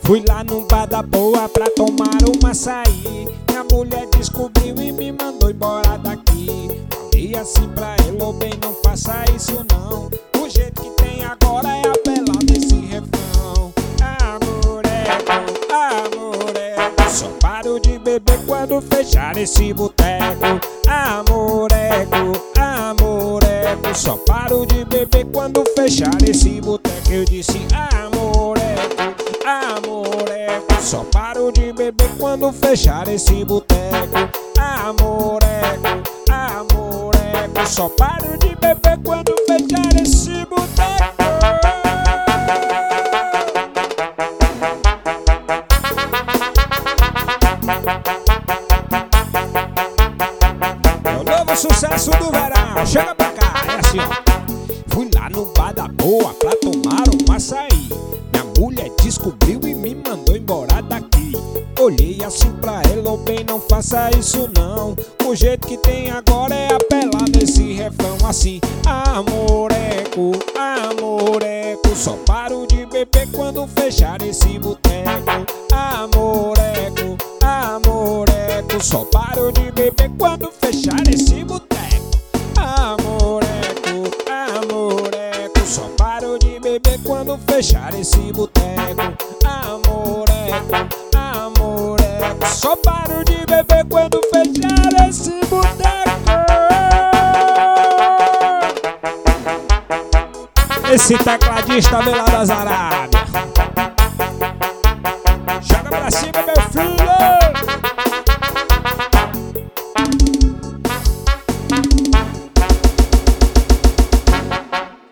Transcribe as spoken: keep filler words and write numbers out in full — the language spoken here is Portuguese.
Fui lá no bar da boa pra tomar um açaí. Minha mulher descobriu e me mandou embora daqui. Falei assim pra ela, ô bem, não faça isso não. O jeito que tem agora é apelar nesse refrão. Amoreco, amoreco, só paro de beber quando fechar esse boteco. Amoreco, amoreco, só paro de beber quando fechar esse boteco. Eu disse amoreco, amoreco, só paro de beber quando fechar esse boteco. Amoreco, amoreco, só paro de beber quando fechar esse boteco. É o novo sucesso do verão, chega pra cá, é assim ó. Fui lá no bar da boa pra tomar um açaí. Minha mulher descobriu e me mandou embora daqui. Olhei assim pra ela, ô bem, não faça isso não. O jeito que tem agora é apelar nesse refrão assim. Amoreco, amoreco, só paro de beber quando fechar esse boteco. Amoreco, amoreco, só paro de beber quando fechar esse boteco. Amoreco, amoreco, só paro de beber quando fechar esse boteco. Amoreco, amoreco, só paro de beber quando fechar esse boteco. Esse tecladista veio lá das Arábias. Joga pra cima, bebê.